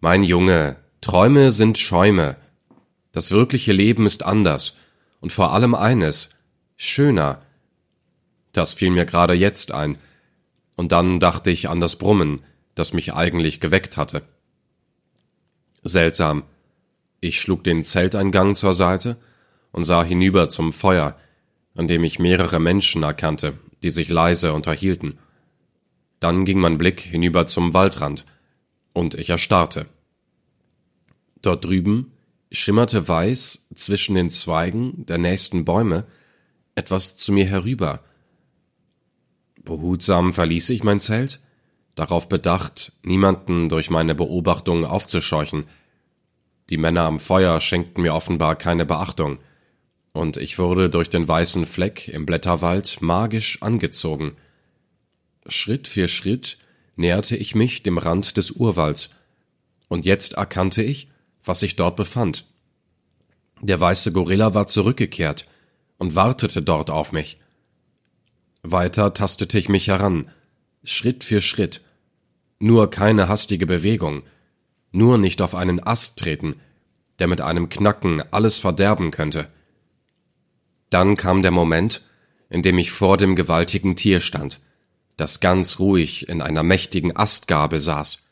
Mein Junge, Träume sind Schäume. Das wirkliche Leben ist anders und vor allem eines, schöner. Das fiel mir gerade jetzt ein, und dann dachte ich an das Brummen, das mich eigentlich geweckt hatte. Seltsam. Ich schlug den Zelteingang zur Seite und sah hinüber zum Feuer, an dem ich mehrere Menschen erkannte, die sich leise unterhielten. Dann ging mein Blick hinüber zum Waldrand, und ich erstarrte. Dort drüben schimmerte weiß zwischen den Zweigen der nächsten Bäume etwas zu mir herüber. Behutsam verließ ich mein Zelt, darauf bedacht, niemanden durch meine Beobachtungen aufzuscheuchen. Die Männer am Feuer schenkten mir offenbar keine Beachtung, und ich wurde durch den weißen Fleck im Blätterwald magisch angezogen. Schritt für Schritt näherte ich mich dem Rand des Urwalds, und jetzt erkannte ich, was sich dort befand. Der weiße Gorilla war zurückgekehrt und wartete dort auf mich. Weiter tastete ich mich heran, Schritt für Schritt. Nur keine hastige Bewegung, nur nicht auf einen Ast treten, der mit einem Knacken alles verderben könnte. Dann kam der Moment, in dem ich vor dem gewaltigen Tier stand, das ganz ruhig in einer mächtigen Astgabel saß.